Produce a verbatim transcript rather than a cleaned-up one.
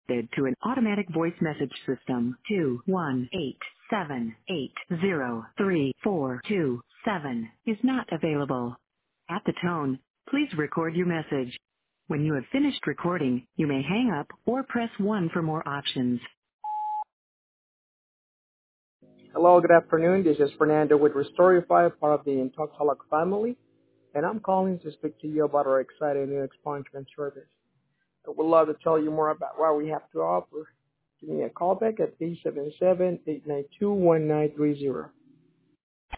to an automatic voice message system. two one eight seven eight zero three four two seven is not available. At the tone, please record your message. When you have finished recording, you may hang up or press one for more options. Hello, good afternoon. This is Fernando with Restorify, part of the Intalk family, and I'm calling to speak to you about our exciting new expungement service. I would love to tell you more about what we have to offer. Give me a call back at eight seven seven, eight nine two, one nine three zero.